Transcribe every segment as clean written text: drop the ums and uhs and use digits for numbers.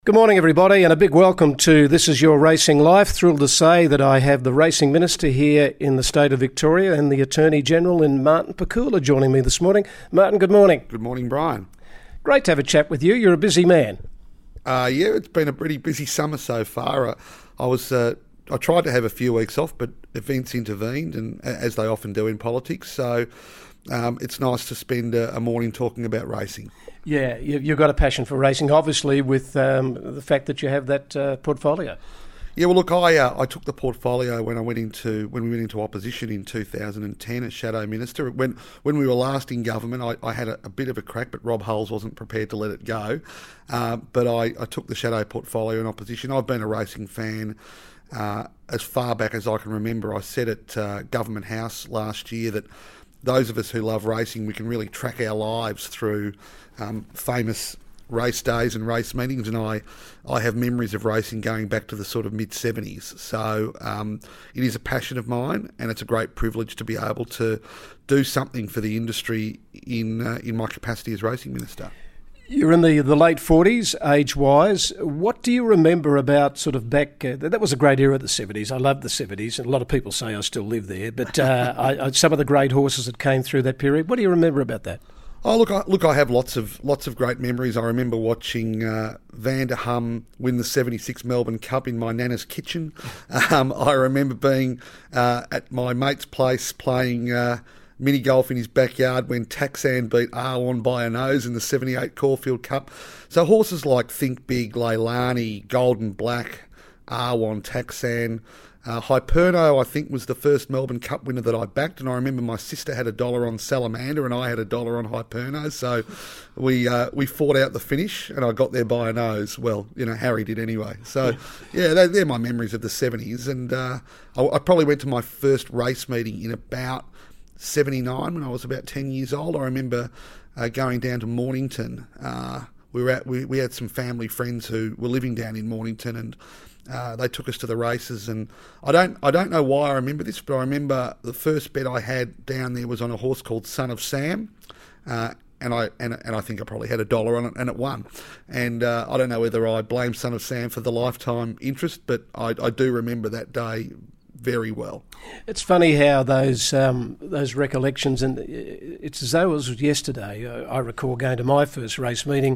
Good morning, everybody, and a big welcome to This Is Your Racing Life. Thrilled to say that I have the Racing Minister here in the state of Victoria and the Attorney-General in Martin Pakula joining me this morning. Martin, good morning. Good morning, Brian. Great to have a chat with you. You're a busy man. Yeah, it's been a pretty busy summer so far. I tried to have a few weeks off, but events intervened, and as they often do in politics, so it's nice to spend a morning talking about racing. Yeah, you've got a passion for racing, obviously, with the fact that you have that portfolio. Yeah, well, look, I took the portfolio when we went into opposition in 2010 as Shadow Minister. When we were last in government, I had a bit of a crack, but Rob Hulls wasn't prepared to let it go. But I took the Shadow portfolio in opposition. I've been a racing fan as far back as I can remember. I said at Government House last year that those of us who love racing, we can really track our lives through famous race days and race meetings, and I have memories of racing going back to the sort of mid-70s. So it is a passion of mine, and it's a great privilege to be able to do something for the industry in my capacity as Racing Minister. You're in the late 40s, age-wise. What do you remember about sort of back... that was a great era, the 70s. I loved the 70s, and a lot of people say I still live there, but some of the great horses that came through that period. What do you remember about that? Oh, look! I have lots of great memories. I remember watching Van der Hum win the '76 Melbourne Cup in my nana's kitchen. I remember being at my mate's place playing mini golf in his backyard when Taxan beat Arwan by a nose in the '78 Caulfield Cup. So horses like Think Big, Leilani, Golden Black, Arwan, Taxan. Hyperno, I think, was the first Melbourne Cup winner that I backed, and I remember my sister had $1 on Salamander and I had $1 on Hyperno, so we fought out the finish and I got there by a nose. Well, Harry did anyway. So, yeah, they're my memories of the 70s, and I probably went to my first race meeting in about 79 when I was about 10 years old. I remember going down to Mornington. We had some family friends who were living down in Mornington, and they took us to the races, and I don't know why I remember this, but I remember the first bet I had down there was on a horse called Son of Sam, and I think I probably had $1 on it, and it won. And I don't know whether I blame Son of Sam for the lifetime interest, but I do remember that day very well. It's funny how those recollections, and it's as though it was yesterday. I recall going to my first race meeting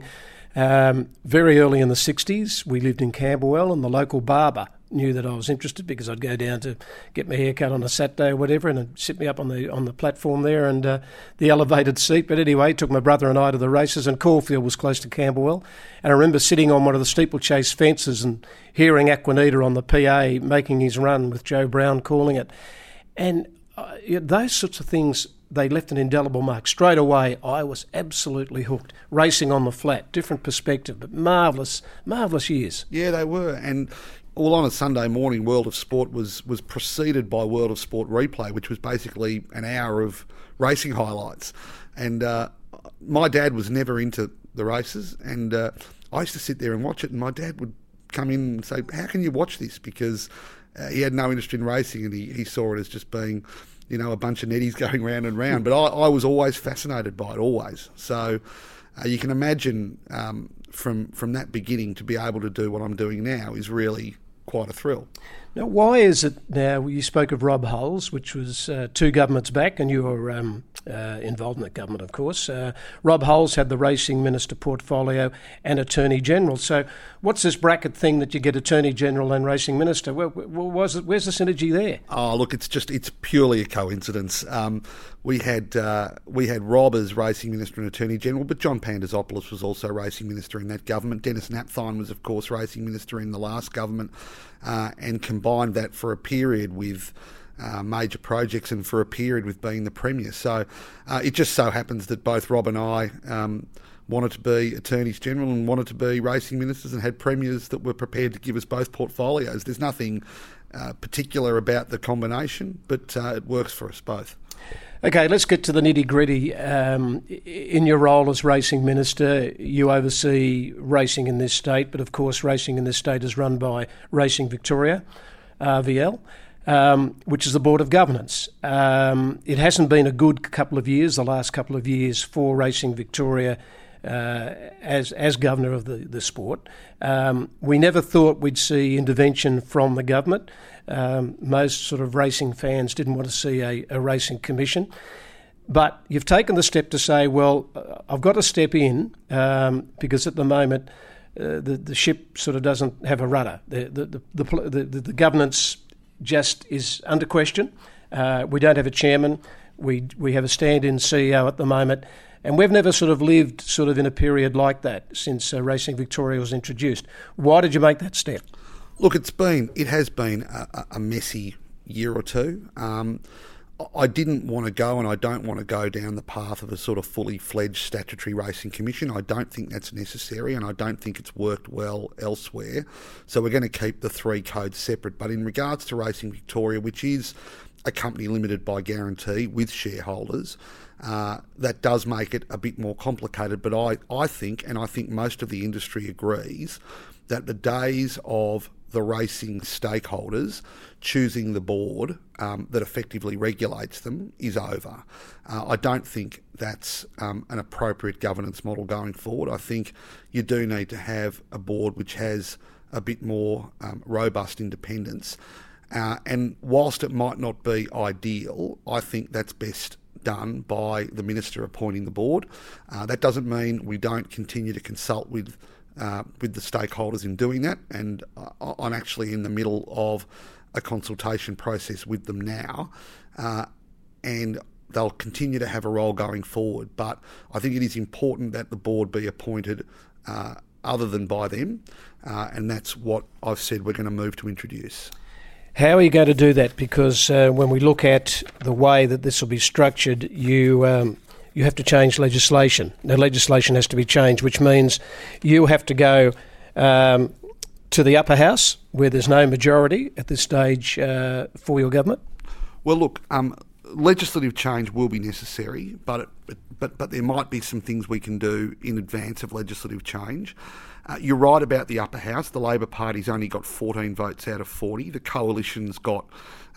very early in the 60s. We lived in Camberwell, and the local barber knew that I was interested because I'd go down to get my hair cut on a Saturday or whatever, and it'd sit me up on the platform there and the elevated seat. But anyway, he took my brother and I to the races, and Caulfield was close to Camberwell. And I remember sitting on one of the steeplechase fences and hearing Aquanita on the PA making his run with Joe Brown calling it. And those sorts of things, they left an indelible mark. Straight away, I was absolutely hooked. Racing on the flat, different perspective, but marvellous years. Yeah, they were. And all on a Sunday morning, World of Sport was preceded by World of Sport Replay, which was basically an hour of racing highlights. And my dad was never into the races, and I used to sit there and watch it, and my dad would come in and say, "How can you watch this?" Because he had no interest in racing, and he saw it as just being, a bunch of netties going round and round. But I was always fascinated by it, always. So you can imagine from that beginning to be able to do what I'm doing now is really quite a thrill. Now, why is it now, you spoke of Rob Hulls, which was 2 governments back, and you were involved in that government, of course. Rob Hulls had the Racing Minister portfolio and Attorney-General. So what's this bracket thing that you get Attorney-General and Racing Minister? Where's the synergy there? Oh, look, it's purely a coincidence. We had Rob as Racing Minister and Attorney-General, but John Pandazopoulos was also Racing Minister in that government. Dennis Napthine was, of course, Racing Minister in the last government, and combined that for a period with major projects and for a period with being the Premier. So it just so happens that both Rob and I wanted to be Attorneys General and wanted to be Racing Ministers and had Premiers that were prepared to give us both portfolios. There's nothing particular about the combination, but it works for us both. Okay, let's get to the nitty-gritty. In your role as Racing Minister, you oversee racing in this state, but of course racing in this state is run by Racing Victoria, RVL, which is the Board of Governance. It hasn't been a good couple of years, the last couple of years, for Racing Victoria as governor of the sport. We never thought we'd see intervention from the government. Most sort of racing fans didn't want to see a racing commission. But you've taken the step to say, well, I've got to step in because at the moment the ship sort of doesn't have a rudder. The governance just is under question. We don't have a chairman. We have a stand-in CEO at the moment, and we've never sort of lived sort of in a period like that since Racing Victoria was introduced. Why did you make that step? Look, it has been a messy year or two. I didn't want to go, and I don't want to go down the path of a sort of fully fledged statutory racing commission. I don't think that's necessary, and I don't think it's worked well elsewhere. So we're going to keep the three codes separate. But in regards to Racing Victoria, which is a company limited by guarantee with shareholders, that does make it a bit more complicated. But I think, and I think most of the industry agrees, that the days of the racing stakeholders choosing the board that effectively regulates them is over. I don't think that's an appropriate governance model going forward. I think you do need to have a board which has a bit more robust independence. And whilst it might not be ideal, I think that's best done by the minister appointing the board. That doesn't mean we don't continue to consult with the stakeholders in doing that, and I'm actually in the middle of a consultation process with them now, and they'll continue to have a role going forward. But I think it is important that the board be appointed other than by them, and that's what I've said we're going to move to introduce. How are you going to do that? Because when we look at the way that this will be structured, you have to change legislation. Now, legislation has to be changed, which means you have to go to the upper house, where there's no majority at this stage for your government. Well, look, legislative change will be necessary, but there might be some things we can do in advance of legislative change. You're right about the upper house. The Labor Party's only got 14 votes out of 40. The Coalition's got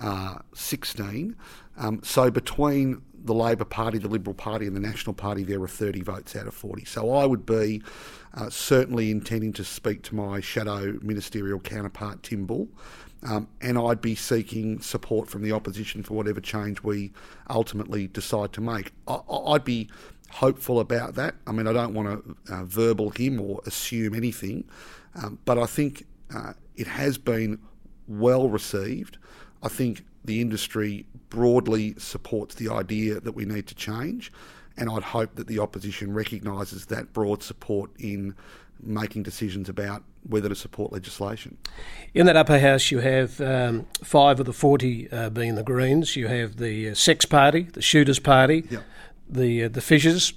16. So between the Labor Party, the Liberal Party and the National Party, there are 30 votes out of 40. So I would be certainly intending to speak to my shadow ministerial counterpart, Tim Bull, and I'd be seeking support from the opposition for whatever change we ultimately decide to make. I'd be hopeful about that. I mean, I don't want to verbal him or assume anything, but I think it has been well received. I think the industry broadly supports the idea that we need to change, and I'd hope that the opposition recognises that broad support in making decisions about whether to support legislation. In that upper house, you have 5 of the 40 being the Greens. You have the Sex Party, the Shooters Party, Yep. the Fishers.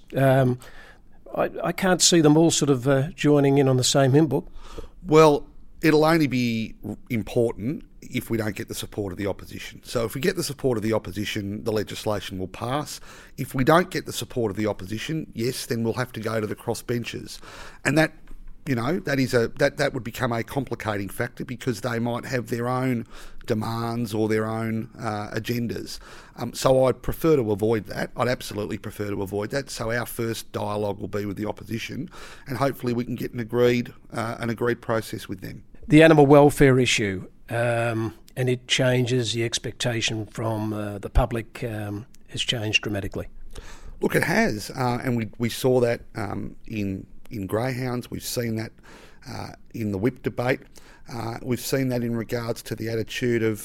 I can't see them all sort of joining in on the same hymn book. Well, it'll only be important if we don't get the support of the opposition. So if we get the support of the opposition, the legislation will pass. If we don't get the support of the opposition, yes, then we'll have to go to the crossbenchers. And that, you know, that would become a complicating factor, because they might have their own demands or their own agendas. So I'd prefer to avoid that. I'd absolutely prefer to avoid that. So our first dialogue will be with the opposition, and hopefully we can get an agreed process with them. The animal welfare issue, and it changes the expectation from the public, has changed dramatically. Look, it has, and we saw that in greyhounds. We've seen that in the whip debate. We've seen that in regards to the attitude of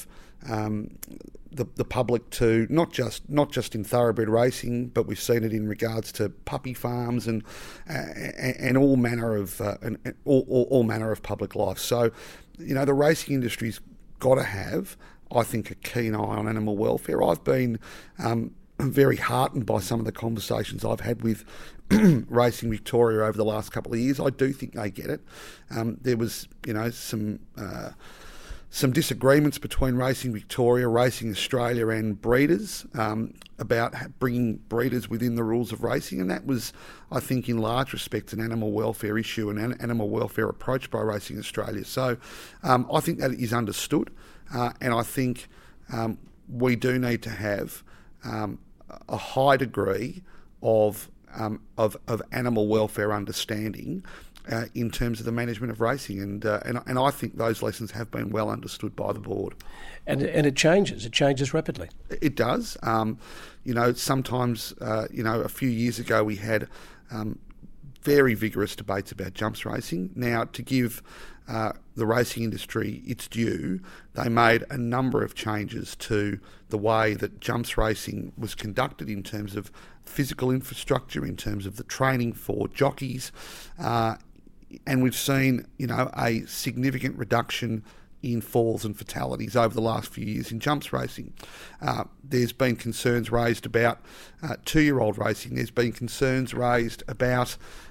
the public to not just in thoroughbred racing, but we've seen it in regards to puppy farms and all manner of all manner of public life. So, you know, the racing industry's got to have, I think, a keen eye on animal welfare. I've been very heartened by some of the conversations I've had with Racing Victoria over the last couple of years. I do think they get it. There was, you know, some disagreements between Racing Victoria, Racing Australia and breeders about bringing breeders within the rules of racing, and that was, I think, in large respects an animal welfare issue and an animal welfare approach by Racing Australia. So I think that is understood, and I think we do need to have a high degree of of animal welfare understanding in terms of the management of racing, and I think those lessons have been well understood by the board. And it changes rapidly. It does. Sometimes a few years ago we had very vigorous debates about jumps racing. Now, to give the racing industry its due, they made a number of changes to the way that jumps racing was conducted in terms of physical infrastructure, in terms of the training for jockeys, and we've seen, a significant reduction in falls and fatalities over the last few years in jumps racing. There's been concerns raised about 2-year-old racing. There's been concerns raised about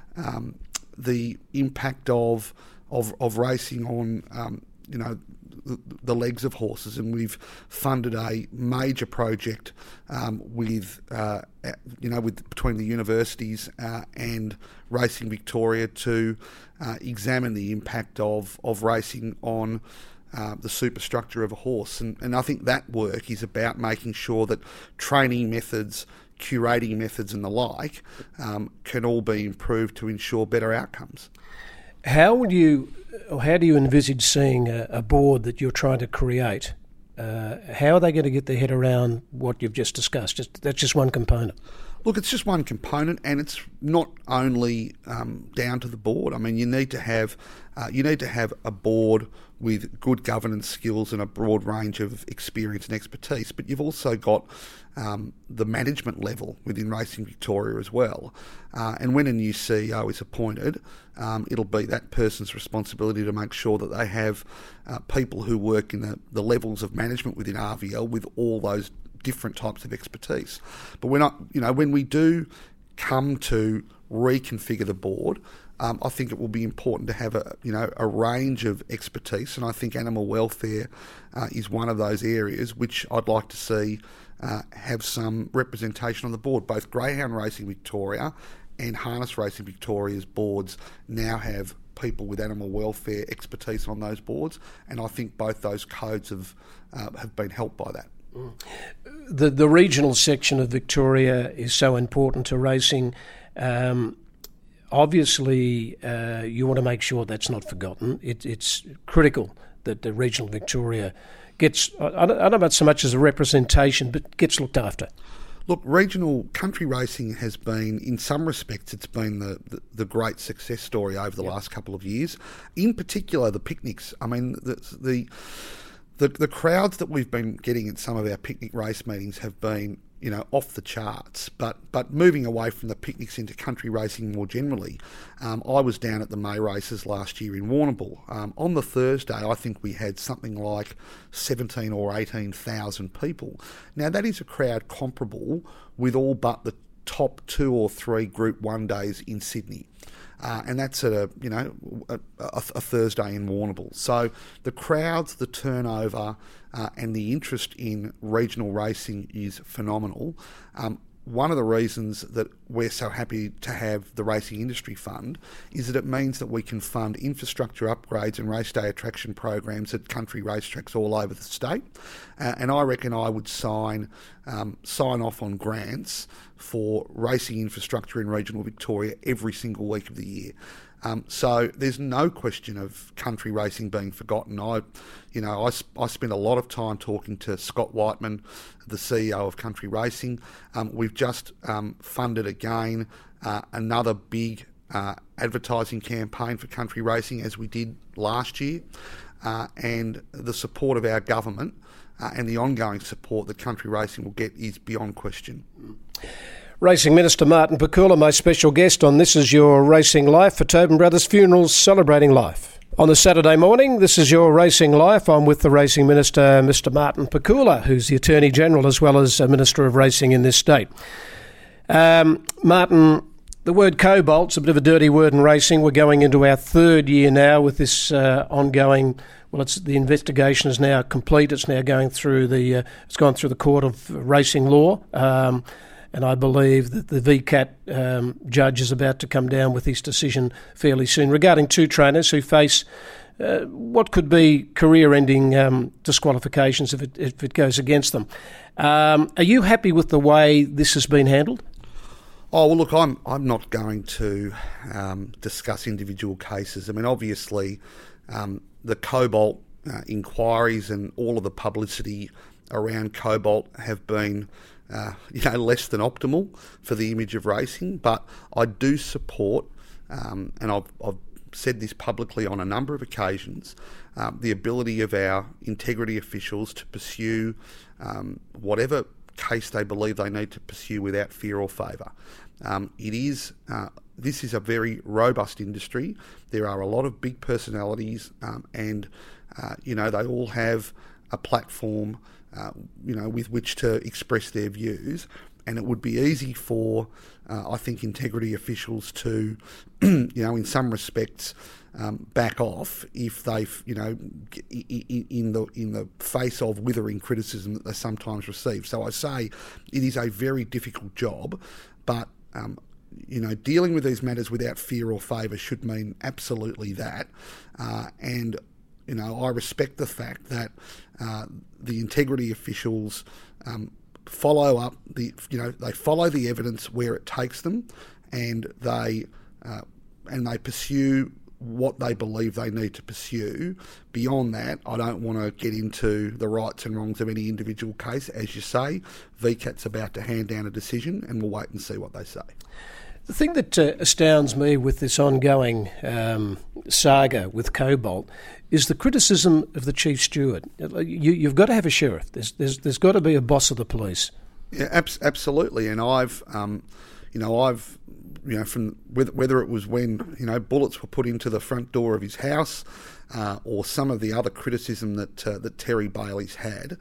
the impact of racing on the legs of horses, and we've funded a major project with between the universities and Racing Victoria to examine the impact of racing on the superstructure of a horse, and I think that work is about making sure that training methods, curating methods and the like can all be improved to ensure better outcomes. How do you envisage seeing a board that you're trying to create? How are they going to get their head around what you've just discussed? That's just one component. Look, it's just one component, and it's not only down to the board. I mean, you need to have a board with good governance skills and a broad range of experience and expertise, but you've also got the management level within Racing Victoria as well. And when a new CEO is appointed, it'll be that person's responsibility to make sure that they have people who work in the levels of management within RVL with all those different types of expertise. But when we do come to reconfigure the board, I think it will be important to have a range of expertise, and I think animal welfare is one of those areas which I'd like to see have some representation on the board. Both Greyhound Racing Victoria and Harness Racing Victoria's boards now have people with animal welfare expertise on those boards, and I think both those codes have been helped by that. The regional section of Victoria is so important to racing. Obviously, you want to make sure that's not forgotten. It's critical that the regional Victoria gets, I don't know about so much as a representation, but gets looked after. Look, regional country racing has been, in some respects, it's been the great success story over the last couple of years. In particular, the picnics. I mean, the crowds that we've been getting at some of our picnic race meetings have been, off the charts. But moving away from the picnics into country racing more generally, I was down at the May races last year in Warrnambool. On the Thursday, I think we had something like 17 or 18,000 people. Now, that is a crowd comparable with all but the top 2 or 3 Group 1 days in Sydney. And that's at a Thursday in Warrnambool. So the crowds, the turnover, and the interest in regional racing is phenomenal. One of the reasons that we're so happy to have the Racing Industry Fund is that it means that we can fund infrastructure upgrades and race day attraction programs at country racetracks all over the state. And I reckon I would sign off on grants for racing infrastructure in regional Victoria every single week of the year. So there's no question of country racing being forgotten. I spent a lot of time talking to Scott Whiteman, the CEO of Country Racing. We've just funded again another big advertising campaign for country racing, as we did last year, and the support of our government and the ongoing support that country racing will get is beyond question. Racing Minister Martin Pakula, my special guest on This Is Your Racing Life for Tobin Brothers Funerals, celebrating life. On the Saturday morning, This Is Your Racing Life. I'm with the Racing Minister, Mr Martin Pakula, who's the Attorney General as well as Minister of Racing in this state. Martin, the word cobalt's a bit of a dirty word in racing. We're going into our 3rd year now with this ongoing. Well, the investigation is now complete. It's now going through it's gone through the Court of Racing Law. And I believe that the VCAT judge is about to come down with his decision fairly soon regarding 2 trainers who face what could be career-ending disqualifications if it goes against them. Are you happy with the way this has been handled? Oh, well, look, I'm not going to discuss individual cases. I mean, obviously, the Cobalt inquiries and all of the publicity around Cobalt have been, less than optimal for the image of racing. But I do support, and I've said this publicly on a number of occasions, the ability of our integrity officials to pursue whatever case they believe they need to pursue without fear or favour. This is a very robust industry. There are a lot of big personalities, and they all have a platform, with which to express their views. And it would be easy for, I think, integrity officials to, in some respects, back off if they've, in the face of withering criticism that they sometimes receive. So I say it is a very difficult job, but dealing with these matters without fear or favour should mean absolutely that. And I respect the fact that the integrity officials follow up they follow the evidence where it takes them, and they pursue what they believe they need to pursue. Beyond that, I don't want to get into the rights and wrongs of any individual case. As you say, VCAT's about to hand down a decision, and we'll wait and see what they say. The thing that astounds me with this ongoing saga with Cobalt is the criticism of the chief steward. You've got to have a sheriff. There's got to be a boss of the police. Yeah, absolutely. And I've from whether it was when bullets were put into the front door of his house, or some of the other criticism that Terry Bailey's had,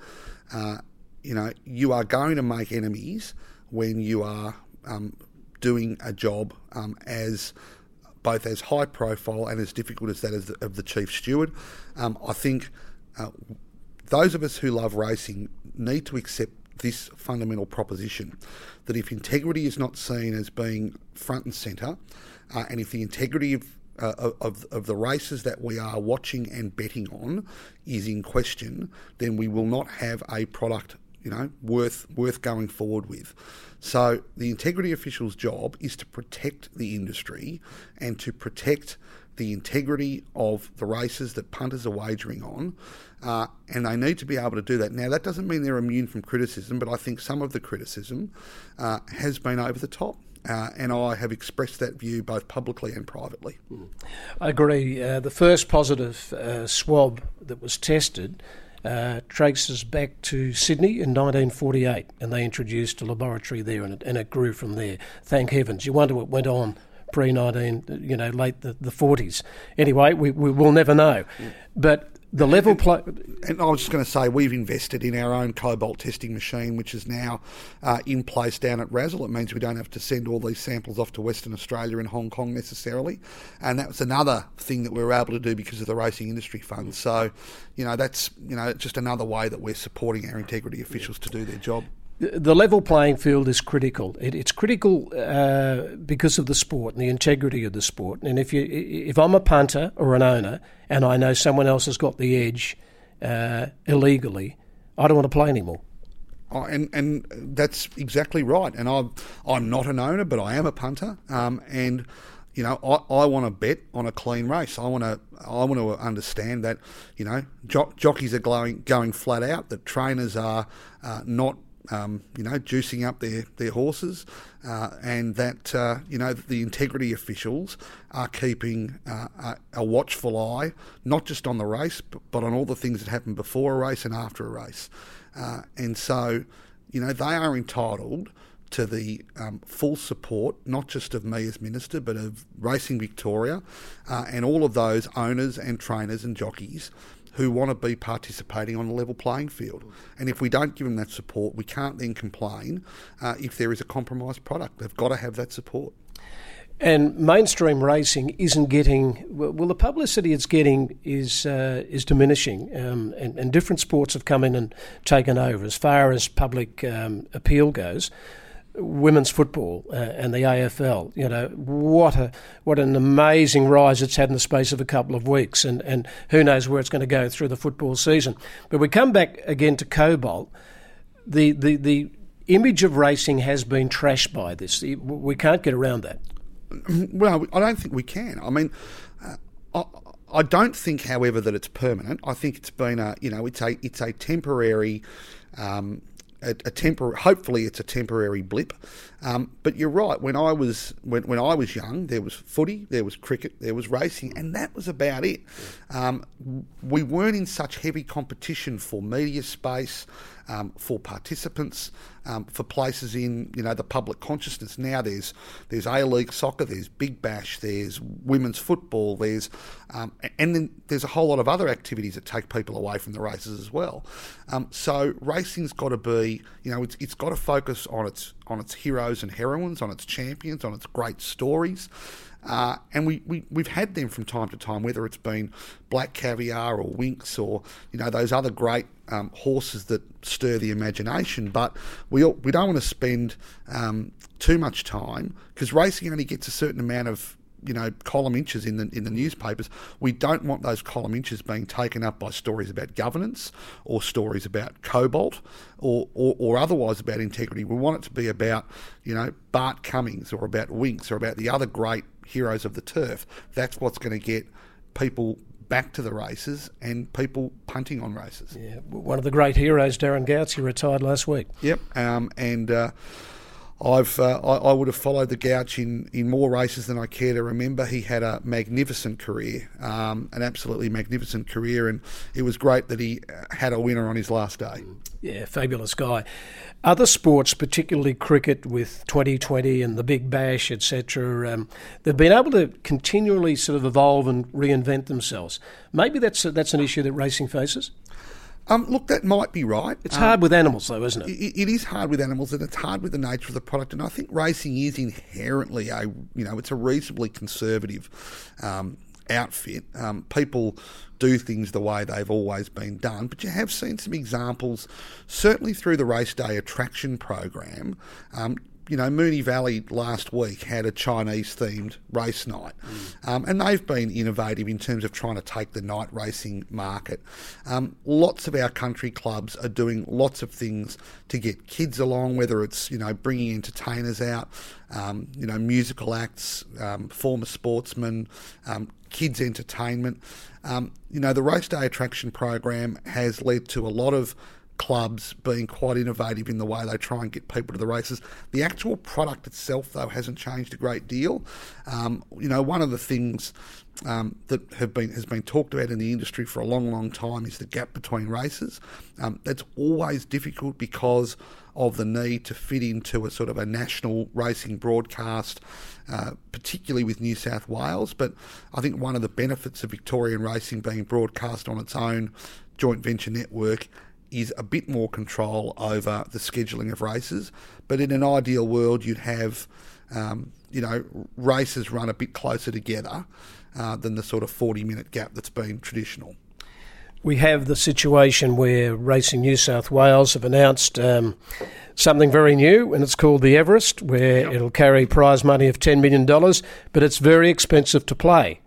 you are going to make enemies when you are doing a job as both as high profile and as difficult as that of the chief steward. I think those of us who love racing need to accept this fundamental proposition, that if integrity is not seen as being front and centre, and if the integrity of the races that we are watching and betting on is in question, then we will not have a product worth going forward with. So the integrity official's job is to protect the industry and to protect the integrity of the races that punters are wagering on, and they need to be able to do that. Now, that doesn't mean they're immune from criticism, but I think some of the criticism has been over the top, and I have expressed that view both publicly and privately. I agree. The first positive swab that was tested traces back to Sydney in 1948, and they introduced a laboratory there, and it grew from there. Thank heavens. You wonder what went on pre-19, late the 40s. Anyway, we will never know. But the level play... And I was just going to say, we've invested in our own Cobalt testing machine, which is now in place down at Razzle. It means we don't have to send all these samples off to Western Australia and Hong Kong necessarily. And that was another thing that we were able to do because of the Racing Industry Fund. So, that's just another way that we're supporting our integrity officials to do their job. The level playing field is critical. It's critical because of the sport and the integrity of the sport. And if I'm a punter or an owner and I know someone else has got the edge illegally, I don't want to play anymore. Oh, and that's exactly right. And I'm not an owner, but I am a punter. And I want to bet on a clean race. I want to understand that jockeys are going flat out. That trainers are not juicing up their horses, and that the integrity officials are keeping a watchful eye, not just on the race, but on all the things that happen before a race and after a race. And so, they are entitled to the full support, not just of me as Minister, but of Racing Victoria and all of those owners and trainers and jockeys who want to be participating on a level playing field. And if we don't give them that support, we can't then complain if there is a compromised product. They've got to have that support. And mainstream racing isn't getting... Well, the publicity it's getting is diminishing, and different sports have come in and taken over. As far as public appeal goes, women's football and the AFL, what an amazing rise it's had in the space of a couple of weeks, and who knows where it's going to go through the football season. But we come back again to Cobalt. The image of racing has been trashed by this. We can't get around that. Well, I don't think we can. I mean, I don't think, however, that it's permanent. I think it's been it's a temporary. Hopefully it's a temporary blip, but you're right. When I was young, there was footy, there was cricket, there was racing, and that was about it. We weren't in such heavy competition for media space, for participants, for places in the public consciousness. Now there's A-League soccer, there's Big Bash, there's women's football, there's and then there's a whole lot of other activities that take people away from the races as well. So racing's got to be, it's got to focus on its heroes and heroines, on its champions, on its great stories. And we've had them from time to time, whether it's been Black Caviar or Winx or those other great horses that stir the imagination. But we don't want to spend too much time, because racing only gets a certain amount of column inches in the newspapers. We don't want those column inches being taken up by stories about governance or stories about cobalt or otherwise about integrity. We want it to be about Bart Cummings or about Winx or about the other great heroes of the turf. That's what's going to get people back to the races and people punting on races. Yeah, one of the great heroes, Darren Gouts, he retired last week. Yep, I would have followed the Gouch in more races than I care to remember. He had a magnificent career, an absolutely magnificent career, and it was great that he had a winner on his last day. Yeah, fabulous guy. Other sports, particularly cricket with 2020 and the Big Bash, etc., they've been able to continually sort of evolve and reinvent themselves. Maybe that's an issue that racing faces? Look, that might be right. It's hard with animals, though, isn't it? It is hard with animals, and it's hard with the nature of the product. And I think racing is inherently it's a reasonably conservative outfit. People do things the way they've always been done, but you have seen some examples, certainly through the Race Day Attraction program. Moonee Valley last week had a Chinese-themed race night, and they've been innovative in terms of trying to take the night racing market. Lots of our country clubs are doing lots of things to get kids along, whether it's bringing entertainers out, musical acts, former sportsmen, kids entertainment. The Race Day Attraction program has led to a lot of clubs being quite innovative in the way they try and get people to the races. The actual product itself, though, hasn't changed a great deal. One of the things that has been talked about in the industry for a long, long time is the gap between races. That's always difficult because of the need to fit into a sort of a national racing broadcast, particularly with New South Wales. But I think one of the benefits of Victorian racing being broadcast on its own joint venture network is a bit more control over the scheduling of races. But in an ideal world, you'd have, races run a bit closer together than the sort of 40-minute gap that's been traditional. We have the situation where Racing New South Wales have announced something very new, and it's called the Everest, where it'll carry prize money of $10 million, but it's very expensive to play.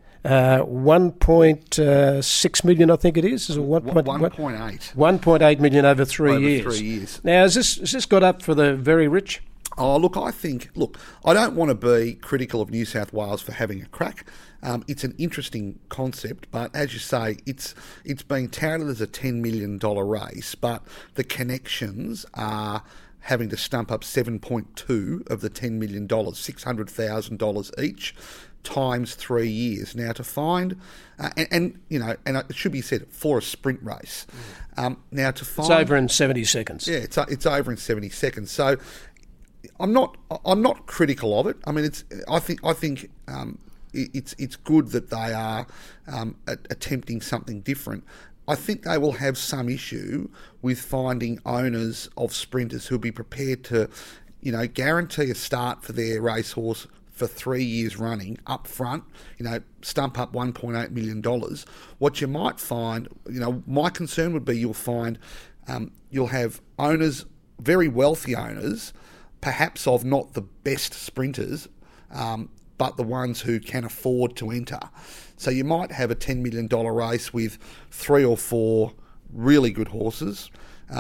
1.6 million, I think it is. 1.8. 1.8 million over 3 years. 3 years. Now, has this got up for the very rich? Oh, look, I don't want to be critical of New South Wales for having a crack. It's an interesting concept, but as you say, it's being touted as a $10 million race, but the connections are having to stump up 7.2 of the $10 million, $600,000 each, times 3 years. Now to find, and it should be said, for a sprint race. Now to find, it's over in 70 seconds. Yeah, it's over in 70 seconds. So I'm not critical of it. I mean, I think it's good that they are attempting something different. I think they will have some issue with finding owners of sprinters who'll be prepared to, guarantee a start for their racehorse for 3 years running up front, stump up $1.8 million. What you might find, my concern would be you'll have owners, very wealthy owners, perhaps of not the best sprinters, but the ones who can afford to enter. So you might have a $10 million race with 3 or 4 really good horses,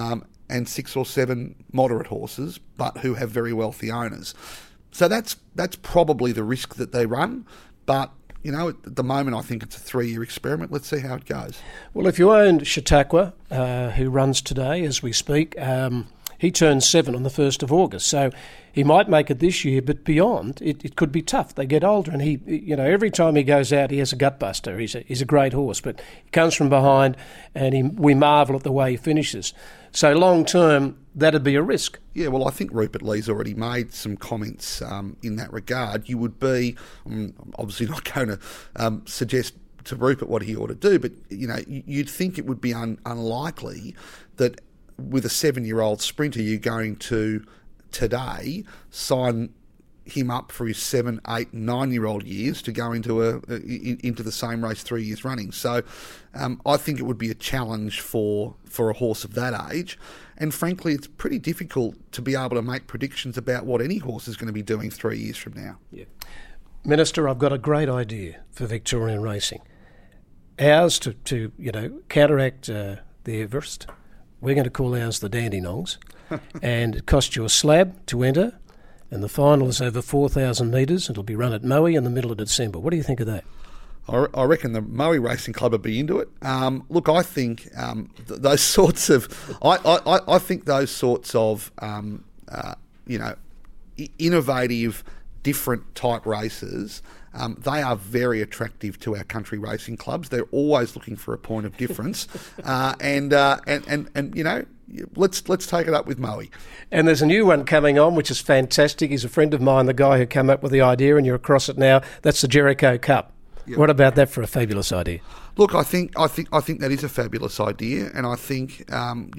and 6 or 7 moderate horses, but who have very wealthy owners. So that's probably the risk that they run. But, at the moment, I think it's a 3-year experiment. Let's see how it goes. Well, if you own Chautauqua, who runs today as we speak, he turns 7 on the 1st of August. So he might make it this year, but beyond, it could be tough. They get older, and he, every time he goes out, he has a gutbuster. He's a great horse, but he comes from behind, and we marvel at the way he finishes. So long term, that'd be a risk. Yeah, well, I think Rupert Lee's already made some comments in that regard. You would be, obviously not going to suggest to Rupert what he ought to do, but you'd think it would be unlikely that with a 7-year-old sprinter, you're going to today sign him up for his 7, 8, 9-year-old years to go into the same race 3 years running. So I think it would be a challenge for a horse of that age. And frankly, it's pretty difficult to be able to make predictions about what any horse is going to be doing 3 years from now. Yeah. Minister, I've got a great idea for Victorian racing. Ours to counteract the Everest. We're going to call ours the Dandenongs. And it costs you a slab to enter. And the final is over 4,000 metres. It'll be run at Moe in the middle of December. What do you think of that? I reckon the Moe Racing Club would be into it. Look, I think those sorts of, I think those sorts of, innovative, different type races, they are very attractive to our country racing clubs. They're always looking for a point of difference, and let's take it up with Moe. And there's a new one coming on, which is fantastic. He's a friend of mine, the guy who came up with the idea, and you're across it now. That's the Jericho Cup. Yep. What about that for a fabulous idea? Look, I think that is a fabulous idea, and I think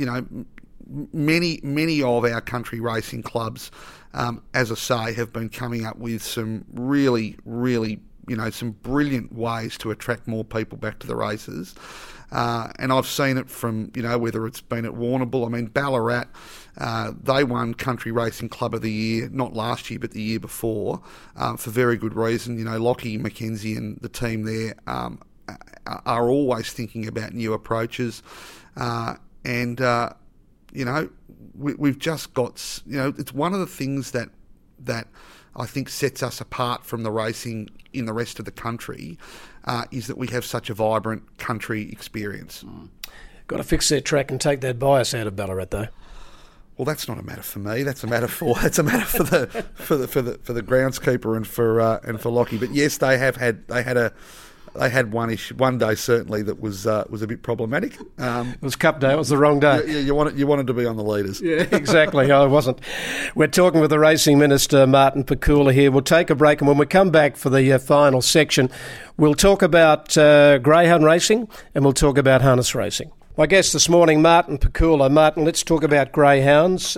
many of our country racing clubs, as I say, have been coming up with some really, really, some brilliant ways to attract more people back to the races. And I've seen it from, whether it's been at Warrnambool. I mean, Ballarat, they won Country Racing Club of the Year, not last year, but the year before, for very good reason. Lockie McKenzie and the team there are always thinking about new approaches. We've just got, it's one of the things that I think sets us apart from the racing in the rest of the country, is that we have such a vibrant country experience. Got to fix their track and take that bias out of Ballarat, though. Well, that's not a matter for me. That's a matter for the groundskeeper and for Lockie. But yes, they had one day certainly that was a bit problematic. It was Cup Day. It was the wrong day. Yeah, you wanted to be on the leaders. Yeah, exactly. I wasn't. We're talking with the Racing Minister, Martin Pakula, here. We'll take a break, and when we come back for the final section, we'll talk about greyhound racing and we'll talk about harness racing. My guest this morning, Martin Pakula. Martin, let's talk about greyhounds.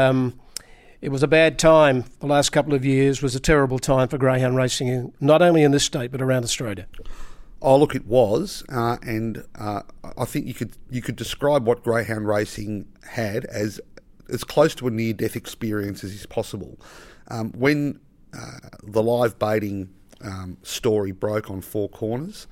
It was a bad time the last couple of years. It was a terrible time for greyhound racing, not only in this state but around Australia. Oh, look, it was, and I think you could describe what greyhound racing had as close to a near-death experience as is possible. When the live baiting story broke on Four Corners,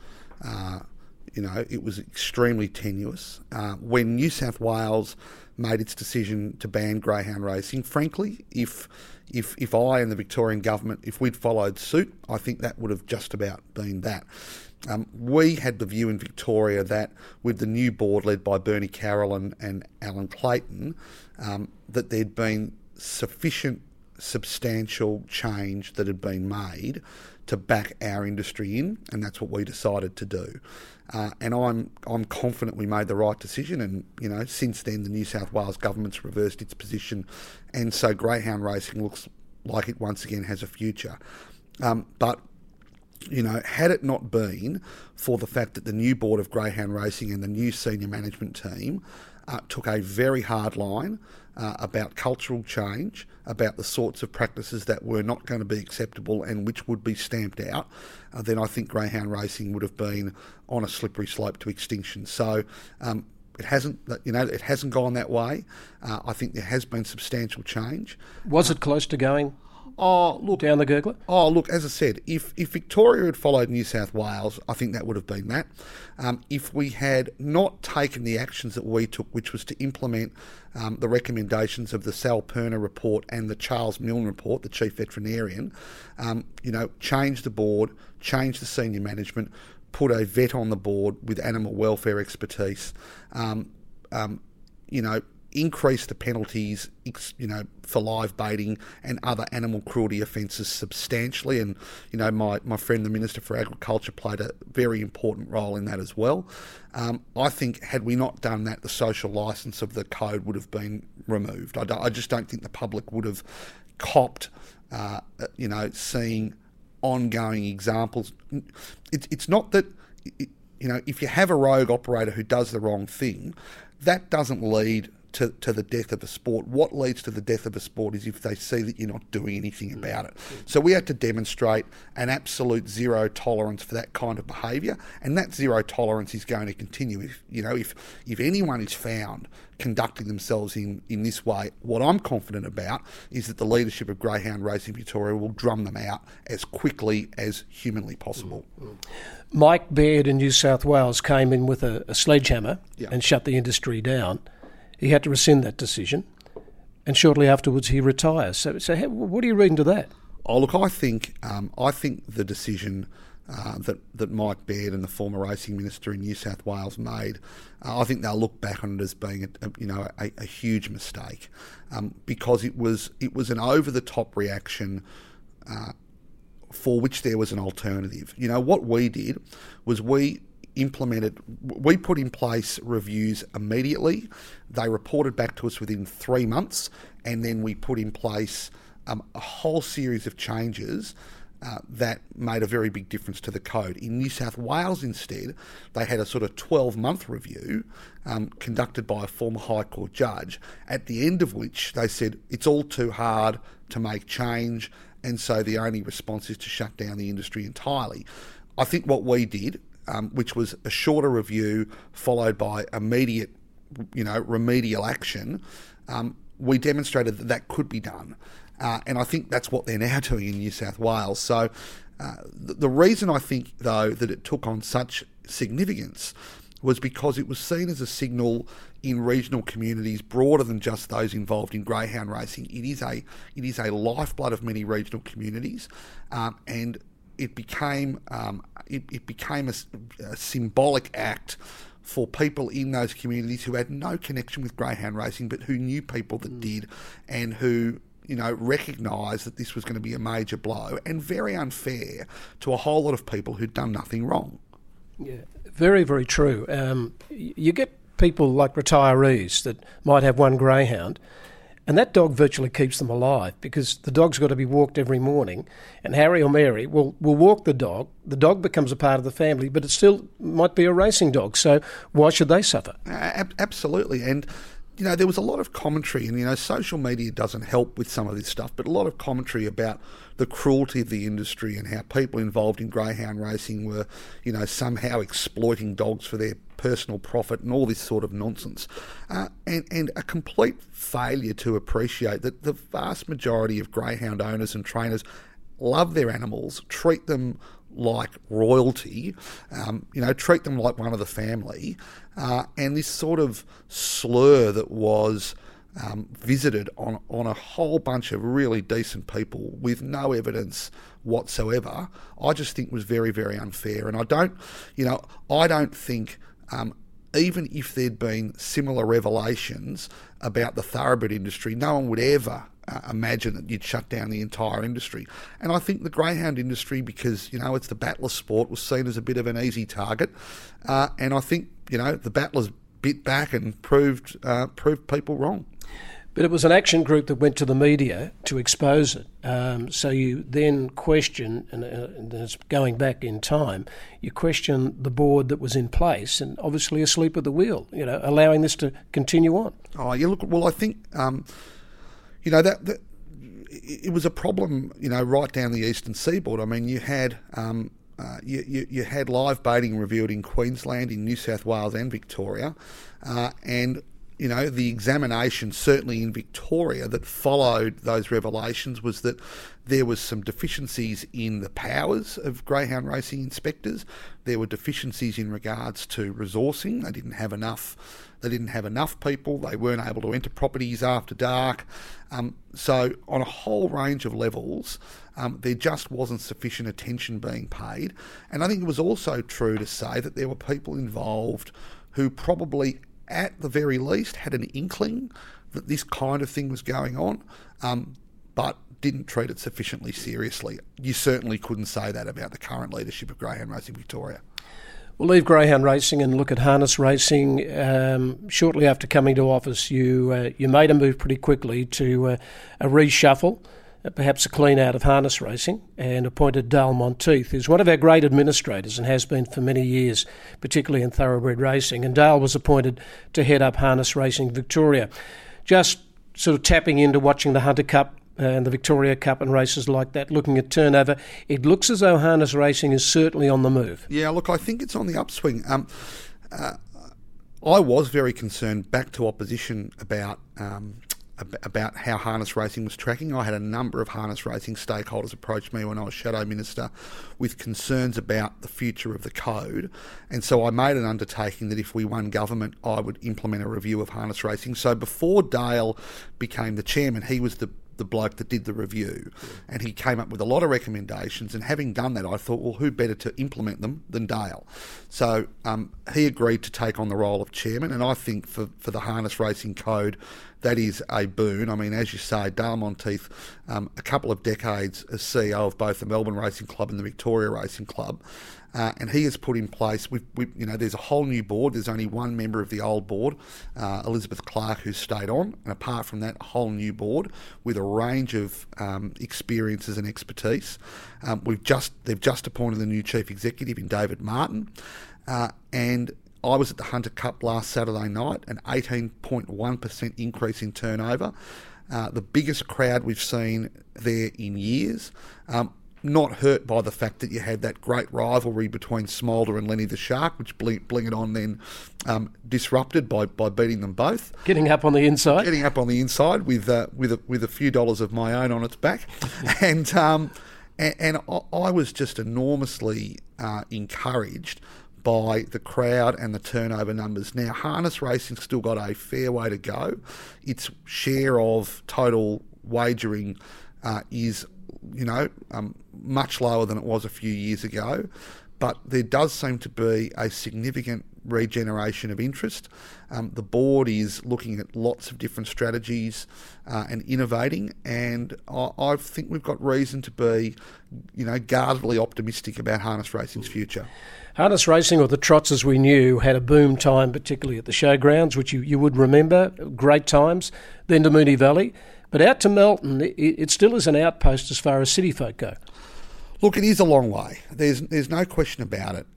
it was extremely tenuous. When New South Wales made its decision to ban greyhound racing, frankly, if I and the Victorian government, if we'd followed suit, I think that would have just about been that. We had the view in Victoria that with the new board led by Bernie Carroll and Alan Clayton, that there'd been sufficient substantial change that had been made to back our industry in, and that's what we decided to do. And I'm confident we made the right decision, and since then the New South Wales government's reversed its position, and so greyhound racing looks like it once again has a future. But had it not been for the fact that the new board of greyhound racing and the new senior management team took a very hard line about cultural change, about the sorts of practices that were not going to be acceptable and which would be stamped out, then I think greyhound racing would have been on a slippery slope to extinction. So it hasn't gone that way. I think there has been substantial change. Was it close to going? Oh, look, down the gurgler? Oh, look, as I said, if Victoria had followed New South Wales, I think that would have been that. If we had not taken the actions that we took, which was to implement the recommendations of the Sal Perner report and the Charles Milne report, the chief veterinarian, change the board, change the senior management, put a vet on the board with animal welfare expertise, increase the penalties, for live baiting and other animal cruelty offences substantially. And, my friend, the Minister for Agriculture, played a very important role in that as well. I think had we not done that, the social licence of the code would have been removed. I just don't think the public would have copped, seeing ongoing examples. It's not that, if you have a rogue operator who does the wrong thing, that doesn't lead to the death of a sport. What leads to the death of a sport is if they see that you're not doing anything about it. So we had to demonstrate an absolute zero tolerance for that kind of behaviour, and that zero tolerance is going to continue. If anyone is found conducting themselves in this way, what I'm confident about is that the leadership of Greyhound Racing Victoria will drum them out as quickly as humanly possible. Mike Baird in New South Wales came in with a sledgehammer and shut the industry down. He had to rescind that decision, and shortly afterwards he retires. So what do you read into that? Oh, look, I think the decision that Mike Baird and the former racing minister in New South Wales made, I think they'll look back on it as being a huge mistake, because it was an over the top reaction for which there was an alternative. What we did was we put in place reviews immediately. They reported back to us within 3 months, and then we put in place a whole series of changes that made a very big difference to the code. In New South Wales, instead, they had a sort of 12-month review conducted by a former High Court judge, at the end of which they said it's all too hard to make change, and so the only response is to shut down the industry entirely. I think what we did, which was a shorter review followed by immediate, remedial action, we demonstrated that could be done. And I think that's what they're now doing in New South Wales. So the reason I think, though, that it took on such significance was because it was seen as a signal in regional communities broader than just those involved in greyhound racing. It is a lifeblood of many regional communities, and it became a symbolic act for people in those communities who had no connection with greyhound racing, but who knew people that did, and who recognised that this was going to be a major blow and very unfair to a whole lot of people who'd done nothing wrong. Yeah, very, very true. You get people like retirees that might have one greyhound, and that dog virtually keeps them alive, because the dog's got to be walked every morning, and Harry or Mary will walk the dog. The dog becomes a part of the family, but it still might be a racing dog, so why should they suffer? Absolutely. And there was a lot of commentary, and social media doesn't help with some of this stuff, but a lot of commentary about the cruelty of the industry and how people involved in greyhound racing were, somehow exploiting dogs for their personal profit and all this sort of nonsense, and a complete failure to appreciate that the vast majority of greyhound owners and trainers love their animals, treat them like royalty, treat them like one of the family, and this sort of slur that was visited on a whole bunch of really decent people with no evidence whatsoever, I just think was very, very unfair. And I don't think, even if there'd been similar revelations about the thoroughbred industry, no one would ever imagine that you'd shut down the entire industry. And I think the greyhound industry, because it's the battler sport, was seen as a bit of an easy target, and I think the battlers bit back and proved people wrong. But it was an action group that went to the media to expose it. So you then question, and it's going back in time, you question the board that was in place, and obviously asleep at the wheel, allowing this to continue on. Oh, yeah, look, well, I think, that it was a problem, right down the eastern seaboard. I mean, you had you had live baiting revealed in Queensland, in New South Wales and Victoria, and the examination, certainly in Victoria, that followed those revelations was that there was some deficiencies in the powers of greyhound racing inspectors. There were deficiencies in regards to resourcing. They didn't have enough people. They weren't able to enter properties after dark. So on a whole range of levels, there just wasn't sufficient attention being paid. And I think it was also true to say that there were people involved who probably, at the very least, had an inkling that this kind of thing was going on, but didn't treat it sufficiently seriously. You certainly couldn't say that about the current leadership of Greyhound Racing Victoria. We'll leave greyhound racing and look at harness racing. Shortly after coming to office, you made a move pretty quickly to a reshuffle, perhaps a clean out of harness racing, and appointed Dale Monteith, who's one of our great administrators and has been for many years, particularly in thoroughbred racing. And Dale was appointed to head up Harness Racing Victoria. Just sort of tapping into watching the Hunter Cup and the Victoria Cup and races like that, looking at turnover, it looks as though harness racing is certainly on the move. Yeah, look, I think it's on the upswing. I was very concerned back to opposition about how harness racing was tracking. I had a number of harness racing stakeholders approach me when I was Shadow Minister with concerns about the future of the code, and so I made an undertaking that if we won government, I would implement a review of harness racing. So before Dale became the chairman, he was the bloke that did the review, and he came up with a lot of recommendations, and having done that, I thought, well, who better to implement them than Dale? So he agreed to take on the role of chairman, and I think for the harness racing code, that is a boon. I mean, as you say, Dale Monteith, a couple of decades as CEO of both the Melbourne Racing Club and the Victoria Racing Club, and he has put in place, there's a whole new board. There's only one member of the old board, Elizabeth Clark, who's stayed on, and apart from that, a whole new board with a range of experiences and expertise. They've just appointed the new chief executive in David Martin, and I was at the Hunter Cup last Saturday night, an 18.1% increase in turnover, the biggest crowd we've seen there in years. Not hurt by the fact that you had that great rivalry between Smolder and Lenny the Shark, which Bling It On then disrupted by beating them both. Getting up on the inside with a few dollars of my own on its back, and I was just enormously encouraged by the crowd and the turnover numbers. Now, harness racing's still got a fair way to go. Its share of total wagering is much lower than it was a few years ago, but there does seem to be a significant regeneration of interest. The board is looking at lots of different strategies and innovating, and I think we've got reason to be, guardedly optimistic about harness racing's future. Harness racing, or the trots as we knew, had a boom time, particularly at the showgrounds, which you would remember, great times, then to Moonee Valley. But out to Melton, it still is an outpost as far as city folk go. Look, it is a long way. There's no question about it.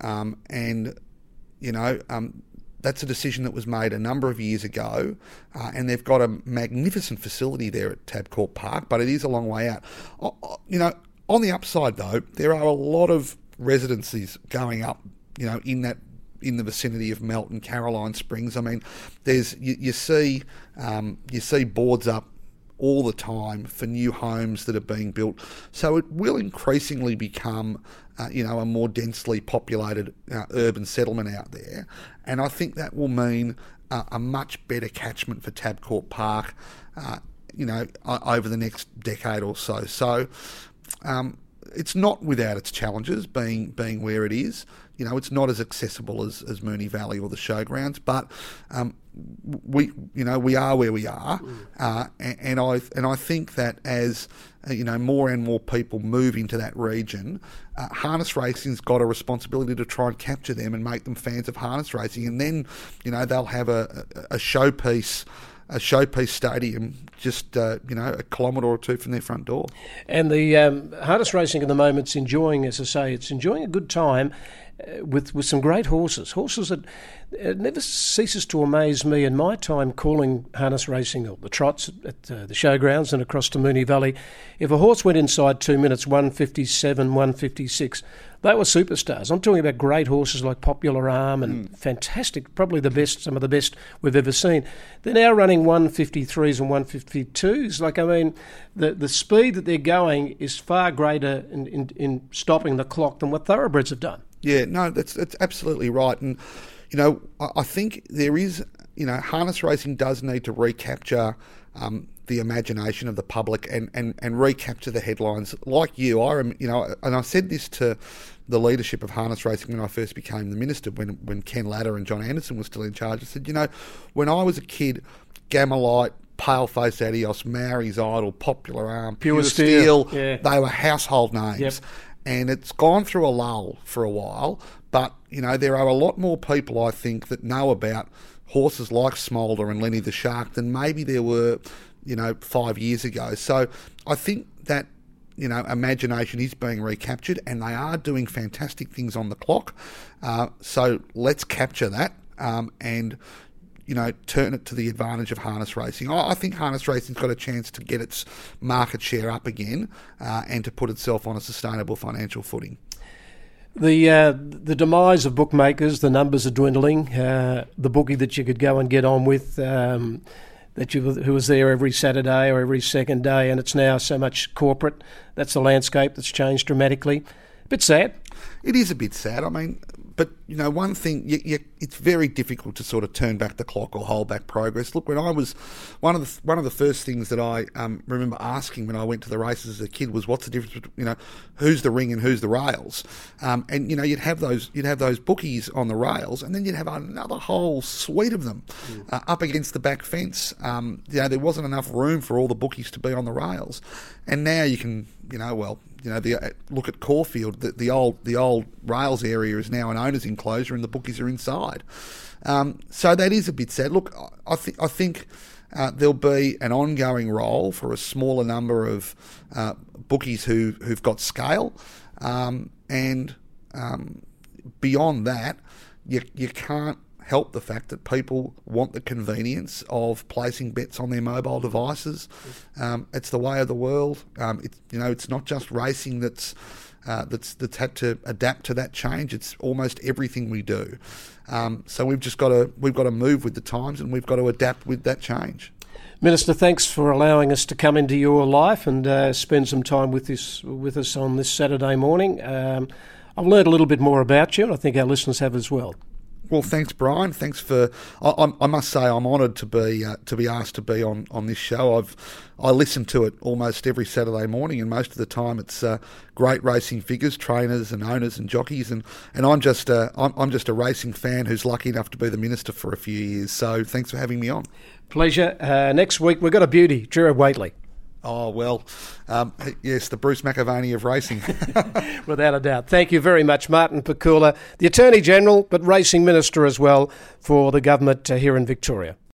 That's a decision that was made a number of years ago, and they've got a magnificent facility there at Tabcorp Park, but it is a long way out. On the upside, though, there are a lot of residencies going up, in the vicinity of Melton, Caroline Springs. I mean, you see boards up all the time for new homes that are being built. So it will increasingly become, a more densely populated urban settlement out there. And I think that will mean a much better catchment for Tabcorp Park, over the next decade or so. So it's not without its challenges, being where it is. It's not as accessible as Moonee Valley or the showgrounds, but we are where we are, and I think that as more and more people move into that region, harness racing's got a responsibility to try and capture them and make them fans of harness racing, and then they'll have a showpiece stadium just a kilometre or two from their front door. And the harness racing at the moment is enjoying, as I say, it's enjoying a good time. with some great horses that it never ceases to amaze me in my time calling harness racing, or the trots at the showgrounds and across to Moonee Valley. If a horse went inside 2 minutes, 1:57, 1:56, they were superstars. I'm talking about great horses like Popular Arm and fantastic, probably some of the best we've ever seen. They're now running 1:53s and 1:52s. The speed that they're going is far greater in stopping the clock than what thoroughbreds have done. Yeah, no, that's absolutely right. And, I think there is, harness racing does need to recapture the imagination of the public and recapture the headlines. Like you, and I said this to the leadership of harness racing when I first became the minister, when Ken Latter and John Anderson were still in charge. I said, when I was a kid, Gamelite, Paleface Adios, Maori's Idol, Popular Arm, Pure Steel, yeah, they were household names. Yep. And it's gone through a lull for a while, but, there are a lot more people, I think, that know about horses like Smolder and Lenny the Shark than maybe there were, 5 years ago. So I think that, imagination is being recaptured, and they are doing fantastic things on the clock. So let's capture that and turn it to the advantage of harness racing. I think harness racing's got a chance to get its market share up again and to put itself on a sustainable financial footing. The demise of bookmakers, the numbers are dwindling. The bookie that you could go and get on with, who was there every Saturday or every second day, and it's now so much corporate. That's the landscape that's changed dramatically. A bit sad. It is a bit sad. But, one thing, it's very difficult to sort of turn back the clock or hold back progress. Look, when I was, one of the first things that I remember asking when I went to the races as a kid was, what's the difference between, who's the ring and who's the rails? And, you'd have those bookies on the rails, and then you'd have another whole suite of them up against the back fence. There wasn't enough room for all the bookies to be on the rails. And now you can, look at Caulfield. The old rails area is now an owner's enclosure, and the bookies are inside. So that is a bit sad. Look, I think there'll be an ongoing role for a smaller number of bookies who've got scale, and beyond that, you can't help the fact that people want the convenience of placing bets on their mobile devices. It's the way of the world. It's not just racing that's had to adapt to that change. It's almost everything we do. So we've got to move with the times, and we've got to adapt with that change. Minister, thanks for allowing us to come into your life and spend some time with us on this Saturday morning. I've learned a little bit more about you, and I think our listeners have as well. Well, thanks, Brian. Thanks for. I must say, I'm honoured to be asked to be on this show. I listen to it almost every Saturday morning, and most of the time it's great racing figures, trainers, and owners and jockeys, and I'm just a racing fan who's lucky enough to be the minister for a few years. So thanks for having me on. Pleasure. Next week we've got a beauty, Gerard Whateley. Oh, well, yes, the Bruce McAvaney of racing. Without a doubt. Thank you very much, Martin Pakula, the Attorney-General, but Racing Minister as well for the government here in Victoria.